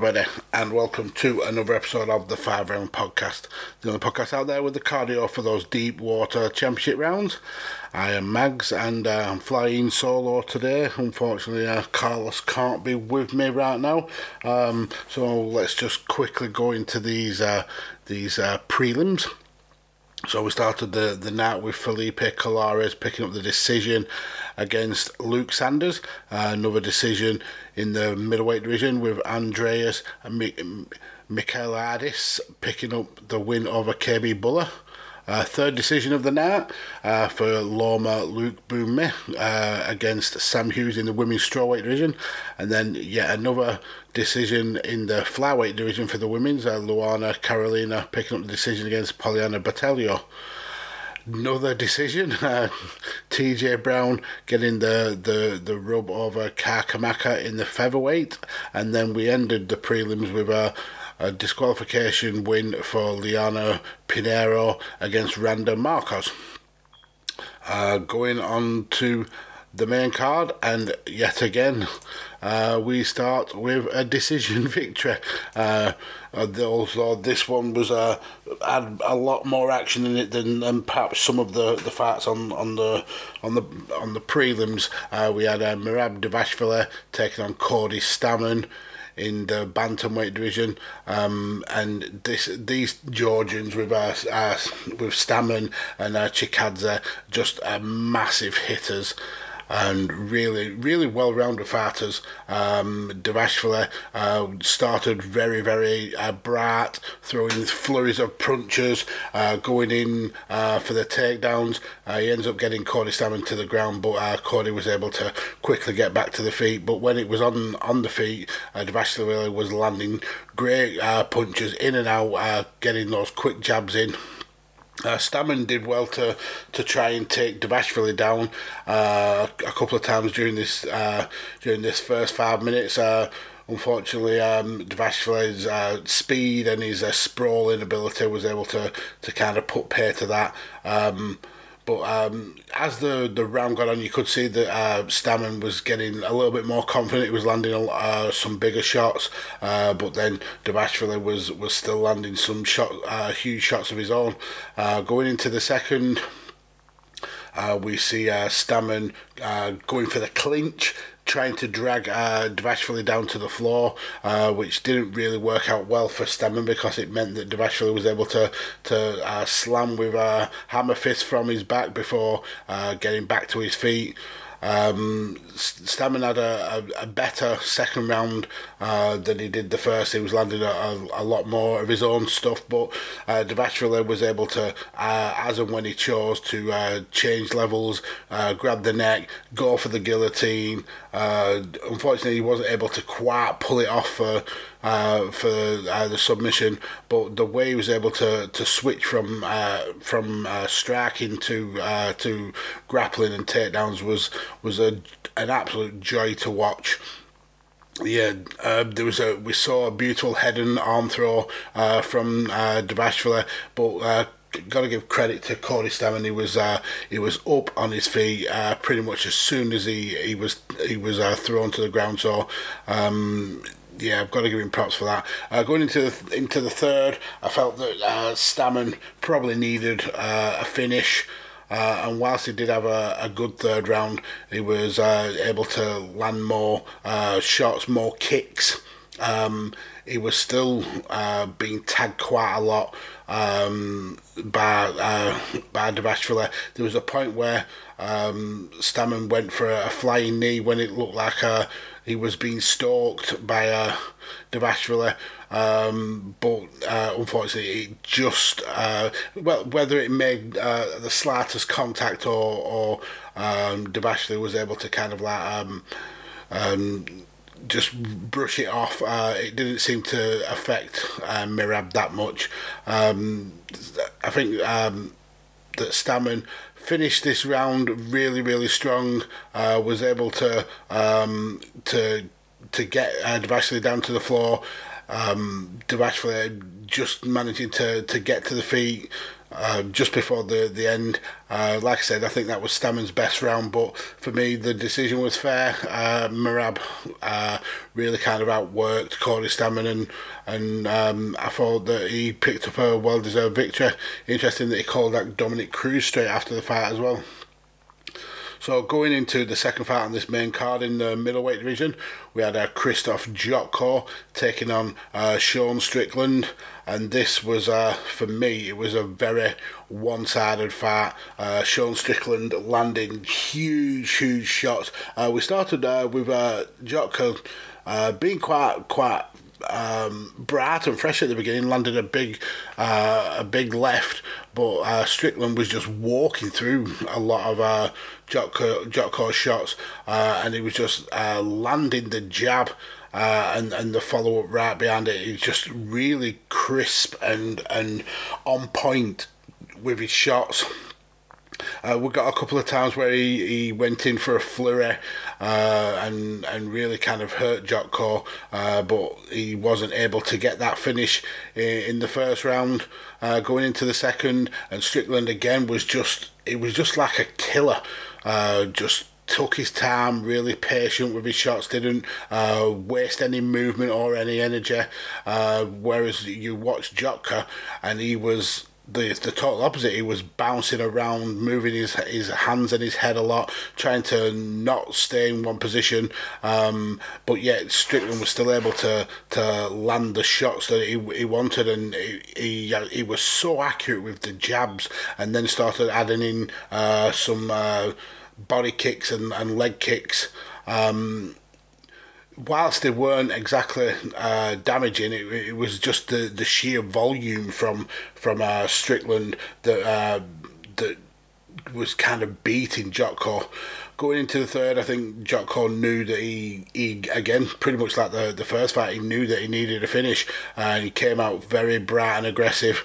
everybody, and welcome to another episode of the 5 Round Podcast, the only podcast out there with the cardio for those deep water championship rounds. I am Mags, and I'm flying solo today. Unfortunately, Carlos can't be with me right now, so let's just quickly go into these prelims. So we started the night with Felipe Colares picking up the decision against Luke Sanders. Another decision in the middleweight division with Andreas Michailidis picking up the win over KB Buller. Third decision of the night for Loma Luke Boomy against Sam Hughes in the women's strawweight division. And then yet another decision in the flyweight division for the women's. Luana Carolina picking up the decision against Poliana Botelho. Another decision, TJ Brown getting the rub over Kakamaka in the featherweight. And then we ended the prelims with a disqualification win for Liana Pinheiro against Randa Marcos. Going on to the main card, and yet again we start with a decision victory. Also, this one was had a lot more action in it than perhaps some of the fights on the prelims. We had Merab Dvalishvili taking on Cody Stamann in the bantamweight division, and these Georgians with Stamann and Chikadze, just massive hitters and really well-rounded fighters. Dvalishvili started very bright, throwing flurries of punches, going in for the takedowns. He ends up getting Cody Stamann to the ground, but Cody was able to quickly get back to the feet. But when it was on the feet, Dvalishvili was landing great punches in and out, getting those quick jabs in. Stamann did well to try and take Dvalishvili down a couple of times during this first 5 minutes. Unfortunately, Dvalishvili's speed and his sprawling ability was able to kind of put pay to that. But as the round got on, you could see that Stamann was getting a little bit more confident. He was landing some bigger shots, but then Dvalishvili was still landing some huge shots of his own. Going into the second, we see Stamann going for the clinch, trying to drag Dvalishvili down to the floor, which didn't really work out well for Stamann because it meant that Dvalishvili was able to slam with a hammer fist from his back before getting back to his feet. Stamann had a better second round than he did the first. He was landing a lot more of his own stuff, but Dvalishvili was able to, as and when he chose, to change levels, grab the neck, go for the guillotine. Unfortunately, he wasn't able to quite pull it off for the submission, but the way he was able to switch from striking to grappling and takedowns was an absolute joy to watch. Yeah, we saw a beautiful head and arm throw from Dvalishvili, but got to give credit to Cody Stamann. He was up on his feet pretty much as soon as he was thrown to the ground. So. Yeah, I've got to give him props for that. Going into the third, I felt that Stamann probably needed a finish, and whilst he did have a good third round, he was able to land more shots, more kicks. He was still being tagged quite a lot by Dvalishvili. There was a point where Stamann went for a flying knee when it looked like he was being stalked by Dvalishvili, but unfortunately it just whether it made the slightest contact or Dvalishvili was able to kind of like just brush it off. It didn't seem to affect Merab that much. I think that Stamann finished this round really strong. Was able to get Dvalishvili down to the floor. Dvalishvili just managing to get to the feet just before the end. Like I said, I think that was Stammen's best round, but for me, the decision was fair. Merab really kind of outworked Corey Stammen, and I thought that he picked up a well-deserved victory. Interesting that he called that Dominic Cruz straight after the fight as well. So going into the second fight on this main card in the middleweight division, we had Krzysztof Jotko taking on Sean Strickland, and this was, for me, it was a very one-sided fight. Sean Strickland landing huge shots. We started with Jotko being quite bright and fresh at the beginning, landed a big left, but Strickland was just walking through a lot of Jotko's shots, and he was just landing the jab and the follow up right behind it. He was just really crisp and on point with his shots. We got a couple of times where he went in for a flurry and really kind of hurt Jotko, but he wasn't able to get that finish in the first round. Going into the second, and Strickland again was just like a killer. Just took his time, really patient with his shots, didn't waste any movement or any energy. Whereas you watch Jotko, and he was the total opposite. He was bouncing around, moving his hands and his head a lot, trying to not stay in one position, but yet Strickland was still able to land the shots that he wanted, and he was so accurate with the jabs, and then started adding in some body kicks and leg kicks. Whilst they weren't exactly damaging, it was just the sheer volume from Strickland that was kind of beating Jotko. Going into the third, I think Jotko knew that he again, pretty much like the first fight, he knew that he needed a finish, and he came out very bright and aggressive.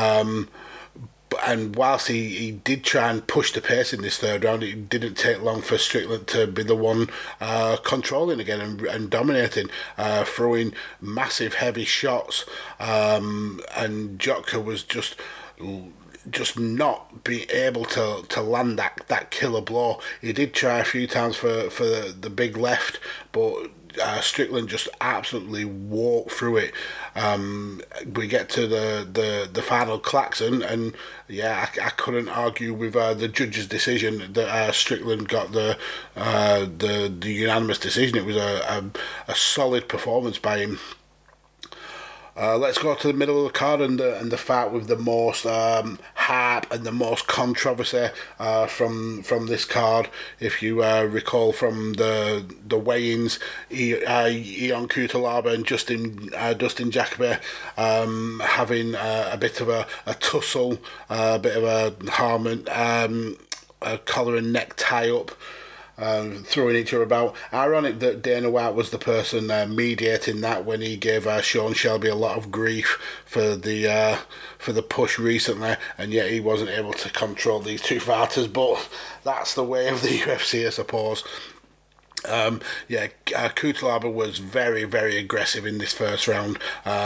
And whilst he did try and push the pace in this third round, it didn't take long for Strickland to be the one controlling again and dominating, throwing massive heavy shots, and Jotko was just not being able to land that killer blow. He did try a few times for the big left, but Strickland just absolutely walked through it. We get to the final klaxon, and yeah, I couldn't argue with the judge's decision that Strickland got the unanimous decision. It was a solid performance by him. Let's go to the middle of the card and the fight with the most hype and the most controversy from this card. If you recall from the weigh-ins, Ion Cutelaba and Dustin Jacoby having a bit of a tussle, a bit of a harmon, a collar and neck tie-up. Throwing each other about. Ironic that Dana White was the person mediating that when he gave Sean Shelby a lot of grief for the push recently, and yet he wasn't able to control these two fighters. But that's the way of the UFC, I suppose. Cutelaba was very, very aggressive in this first round.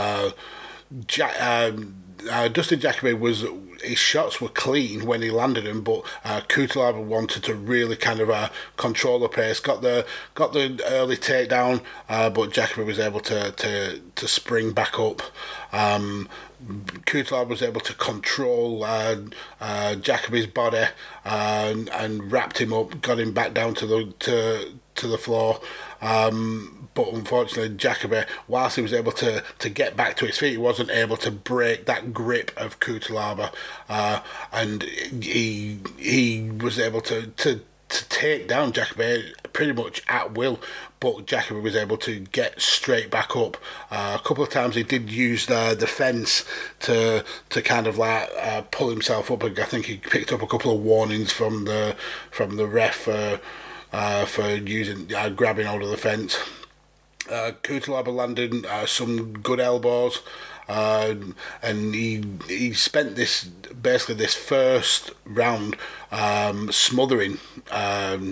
Dustin Jacoby his shots were clean when he landed them, but Cutelaba wanted to really kind of control the pace. Got the early takedown, but Jacoby was able to spring back up. Cutelaba was able to control Jacoby's body and wrapped him up, got him back down to the floor. But unfortunately, Jacoby, whilst he was able to get back to his feet, he wasn't able to break that grip of Cutelaba, and he was able to take down Jacoby pretty much at will. But Jacoby was able to get straight back up. A couple of times he did use the fence to kind of like pull himself up. I think he picked up a couple of warnings from the ref for using grabbing hold of the fence. Cutelaba landed some good elbows, and he spent this first round smothering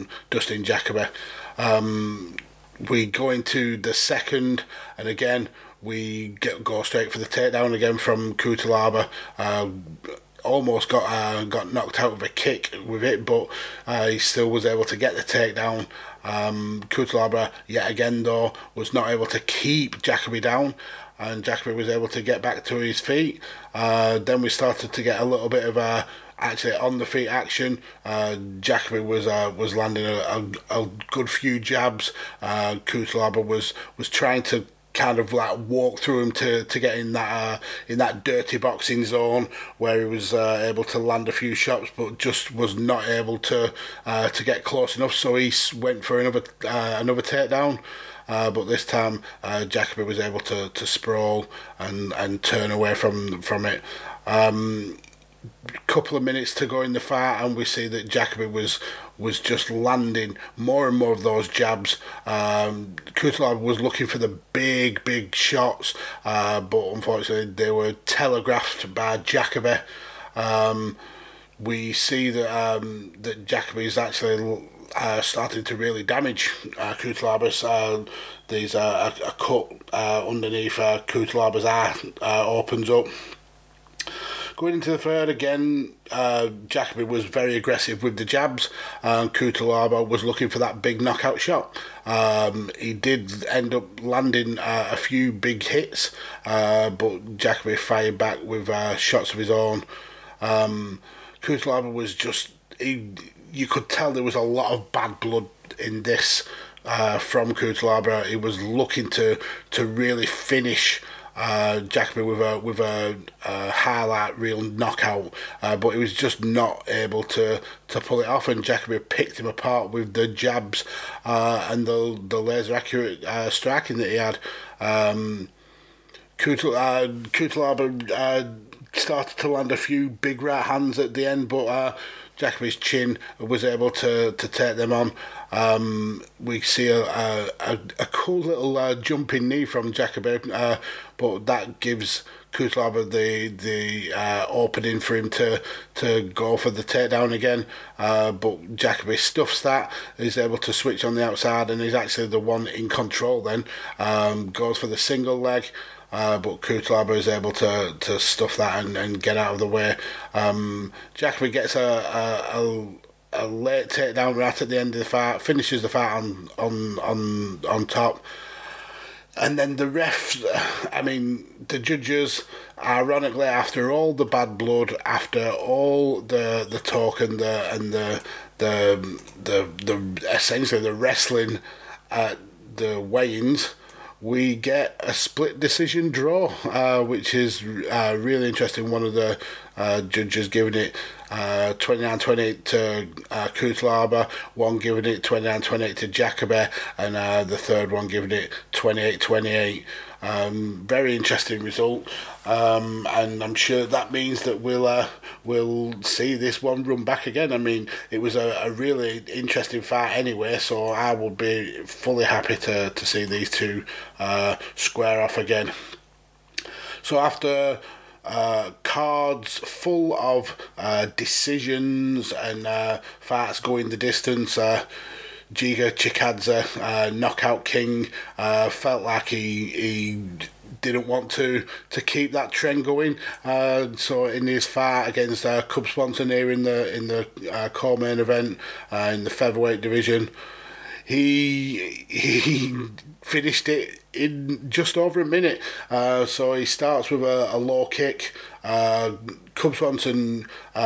Dustin Jacoby. We go into the second, and again go straight for the takedown again from Kutalaba. Almost got knocked out with a kick with it, but he still was able to get the takedown. Kutalaba, yet again though, was not able to keep Jacoby down, and Jacoby was able to get back to his feet. Then we started to get a little bit of actually on the feet action. Jacoby was landing a good few jabs. Kutalaba was trying to kind of like walk through him to get in that dirty boxing zone where he was able to land a few shots, but just was not able to get close enough. So he went for another takedown. But this time, Jacoby was able to sprawl and turn away from it. Couple of minutes to go in the fight, and we see that Jacoby was just landing more and more of those jabs. Kutalaba was looking for the big shots, but unfortunately they were telegraphed by Jacoby. We see that Jacoby is actually starting to really damage Kutalaba. There's a cut underneath Kutalaba's eye opens up. Going into the third again, Jacoby was very aggressive with the jabs, and Kutalaba was looking for that big knockout shot. He did end up landing a few big hits, but Jacoby fired back with shots of his own. Kutalaba was just... you could tell there was a lot of bad blood in this from Kutalaba. He was looking to really finish Jacoby with a highlight reel knockout, but he was just not able to pull it off, and Jacoby picked him apart with the jabs and the laser accurate striking that he had. Kutalaba started to land a few big right hands at the end, but Jacoby's chin was able to take them on. We see a cool little jumping knee from Jacoby, but that gives Kutalaba the opening for him to go for the takedown again. But Jacoby stuffs that, is able to switch on the outside, and is actually the one in control then. Goes for the single leg. But Kutalaba is able to stuff that and get out of the way. Jacoby gets a late takedown right at the end of the fight, finishes the fight on top. And then the refs, the judges, ironically, after all the bad blood, after all the talk and the essentially the wrestling at the weigh-ins, we get a split decision draw, which is really interesting. One of the judges giving it 29-28 to Kutalaba, one giving it 29-28 to Jacoby, and the third one giving it 28-28. Very interesting result, and I'm sure that means that we'll see this one run back again. I mean, it was a really interesting fight anyway, so I would be fully happy to see these two square off again. So after cards full of decisions and fights going the distance, Giga Chikadze, knockout king, felt like he didn't want to keep that trend going. So in his fight against Cub Swanson here in the co-main event in the featherweight division, he finished it in just over a minute. So he starts with a low kick. Cub Swanson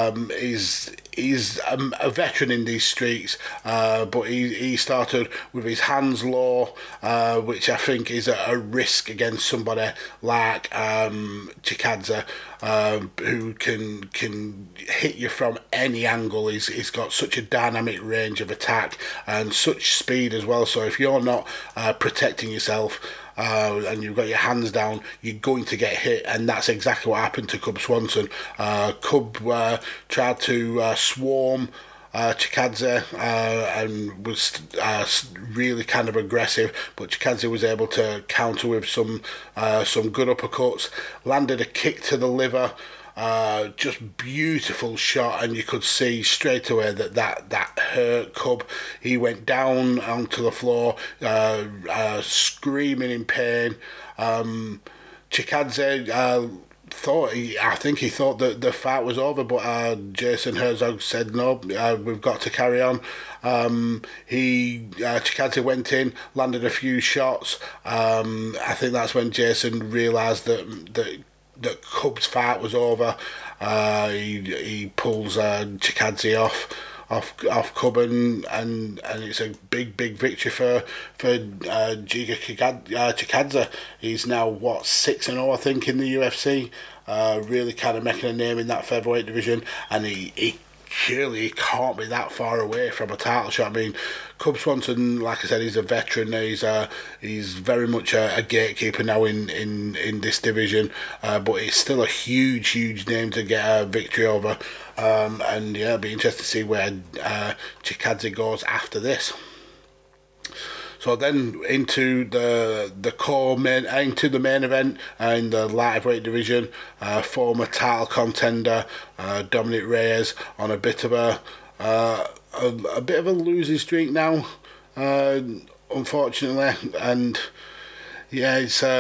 is a veteran in these streets, but he started with his hands low, which I think is a risk against somebody like Chikadze, who can hit you from any angle. He's got such a dynamic range of attack and such speed as well. So if you're not protecting yourself, and you've got your hands down, you're going to get hit, and that's exactly what happened to Cub Swanson. Cub tried to swarm Chikadze and was really kind of aggressive, but Chikadze was able to counter with some good uppercuts, landed a kick to the liver. Just beautiful shot, and you could see straight away that hurt Cub. He went down onto the floor, screaming in pain. Chikadze I think he thought that the fight was over, but Jason Herzog said no, we've got to carry on. Chikadze went in, landed a few shots. I think that's when Jason realised that Cub's fight was over. He pulls Chikadze off Cub, and it's a big victory for Giga Chikadze. He's now 6-0 I think in the UFC. Really kind of making a name in that featherweight division, and he surely he can't be that far away from a title shot. I mean, Cub Swanson, like I said, he's a veteran. He's very much a gatekeeper now in this division, but it's still a huge name to get a victory over. And yeah, it'll be interesting to see where Chikadze goes after this. So then into the main event in the lightweight division, former title contender Dominic Reyes on a bit of a losing streak now, unfortunately, and yeah,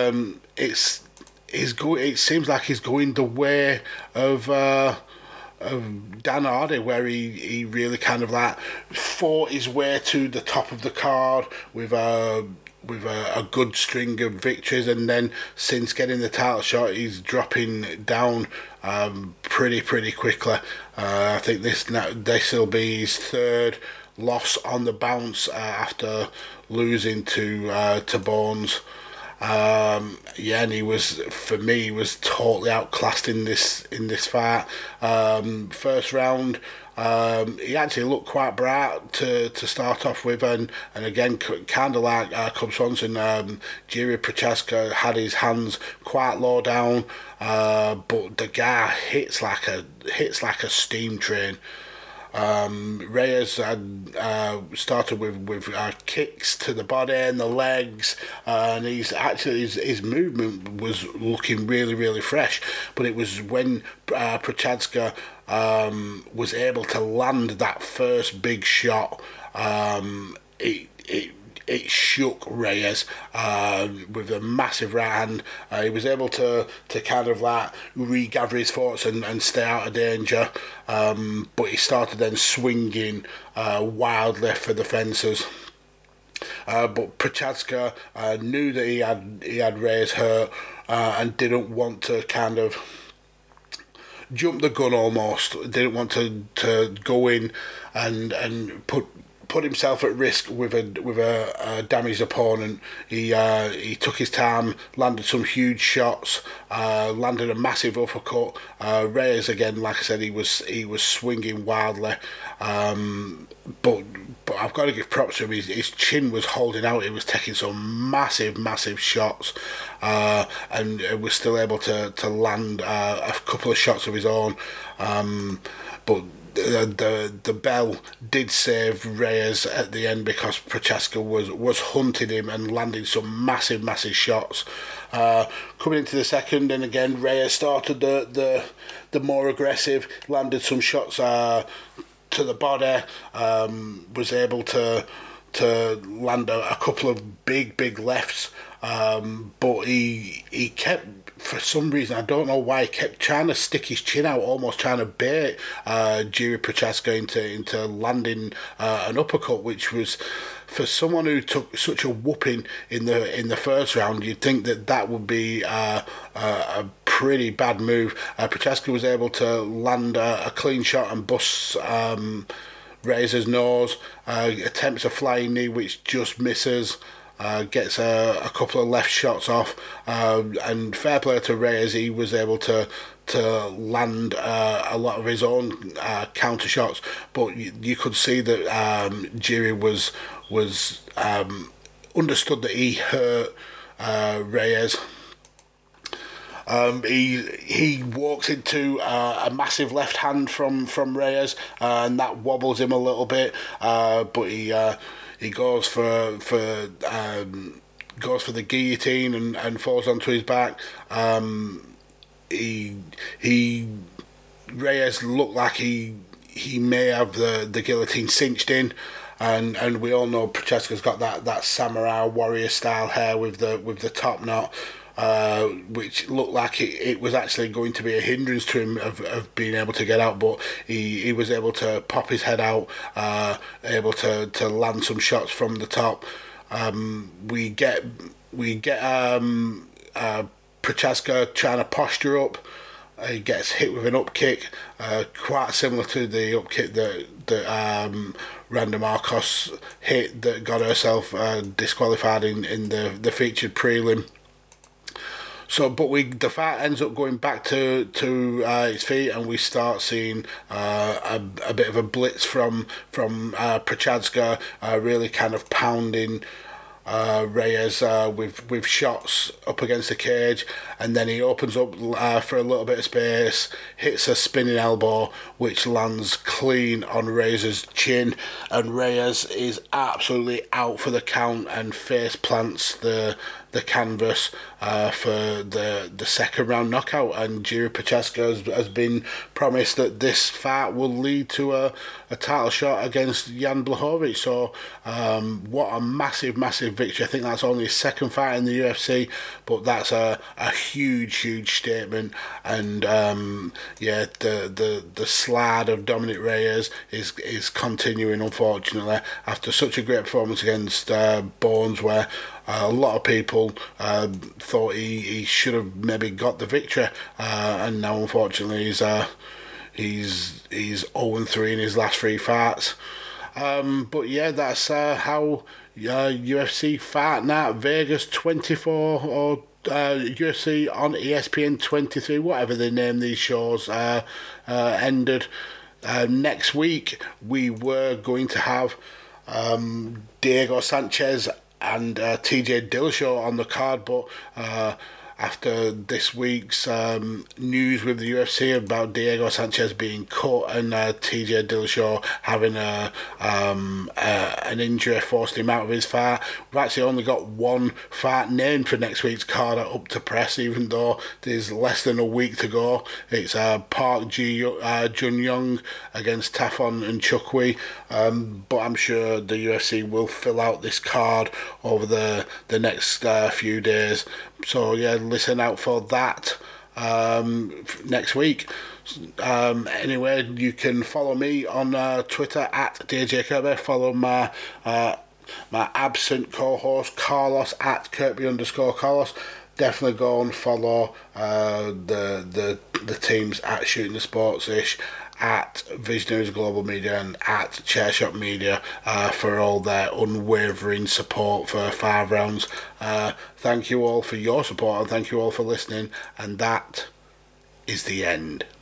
it seems like he's going the way of Dan Hardy, where he really kind of like fought his way to the top of the card with a good string of victories, and then since getting the title shot, he's dropping down pretty quickly. I think this will be his third loss on the bounce after losing to Bones. And he was totally outclassed in this fight. First round, he actually looked quite bright to start off with, and again, kind of like Cub Swanson, Jiri Prochazka had his hands quite low down, but the guy hits like a steam train. Reyes had started with kicks to the body and the legs, and his movement was looking really fresh. But it was when Prochazka was able to land that first big shot, it shook Reyes with a massive right hand. He was able to kind of like regather his thoughts and stay out of danger, but he started then swinging wildly for the fences. But Prochazka knew that he had Reyes hurt and didn't want to kind of jump the gun almost. Didn't want to go in and put himself at risk with a damaged opponent. He took his time, landed some huge shots, landed a massive uppercut. Reyes again, like I said, he was swinging wildly, but I've got to give props to him. His chin was holding out. He was taking some massive shots, and was still able to land a couple of shots of his own, but the bell did save Reyes at the end, because Prochazka was hunting him and landing some massive shots. Coming into the second, and again Reyes started the more aggressive, landed some shots to the body, was able to land a couple of big lefts, but he kept, for some reason, I don't know why, he kept trying to stick his chin out, almost trying to bait Jiri Prochazka into landing an uppercut, which was, for someone who took such a whooping in the first round, you'd think that would be a pretty bad move. Prochazka was able to land a clean shot and bust Reyes' nose, attempts a flying knee which just misses. Gets a couple of left shots off, and fair play to Reyes, he was able to land a lot of his own counter shots, but you could see that Jiri was understood that he hurt Reyes. He walks into a massive left hand from Reyes, and that wobbles him a little bit, but he goes for the guillotine and falls onto his back. Reyes looked like he may have the guillotine cinched in, and we all know Prochaska's got that samurai warrior style hair with the top knot, which looked like it was actually going to be a hindrance to him of being able to get out, but he was able to pop his head out, able to land some shots from the top. We get Prochaska trying to posture up. He gets hit with an up kick, quite similar to the up kick that Randa Marcos hit that got herself disqualified in the featured prelim. So, but the fight ends up going back to its feet, and we start seeing a bit of a blitz from Prochaska, really kind of pounding Reyes with shots up against the cage, and then he opens up for a little bit of space, hits a spinning elbow which lands clean on Reyes' chin, and Reyes is absolutely out for the count and face plants the canvas for the second round knockout. And Jiri Prochaska has been promised that this fight will lead to a title shot against Jan Blachowicz. So what a massive victory. I think that's only his second fight in the UFC, but that's a huge statement. And the slide of Dominic Reyes is continuing, unfortunately, after such a great performance against Bones, where a lot of people thought he should have maybe got the victory, and now unfortunately he's 0-3 in his last 3 fights. But yeah, that's how UFC Fight Night Vegas 24 or UFC on ESPN 23, whatever they name these shows, ended. Next week we were going to have Diego Sanchez and TJ Dillashaw on the card, but after this week's news with the UFC about Diego Sanchez being cut and TJ Dillashaw having an injury forced him out of his fight, we've actually only got one fight named for next week's card at Up to Press, even though there's less than a week to go. It's Park Jun Young against Tafon and Chukwi, but I'm sure the UFC will fill out this card over the next few days. So yeah, listen out for that next week. Anyway, you can follow me on Twitter at DJ Kirby. Follow my absent co-host Carlos at Kirby_Carlos. Definitely go and follow the teams at Shooting the Sports-ish, at Visionaries Global Media, and at Chairshot Media for all their unwavering support for 5 rounds. Thank you all for your support, and thank you all for listening, and that is the end.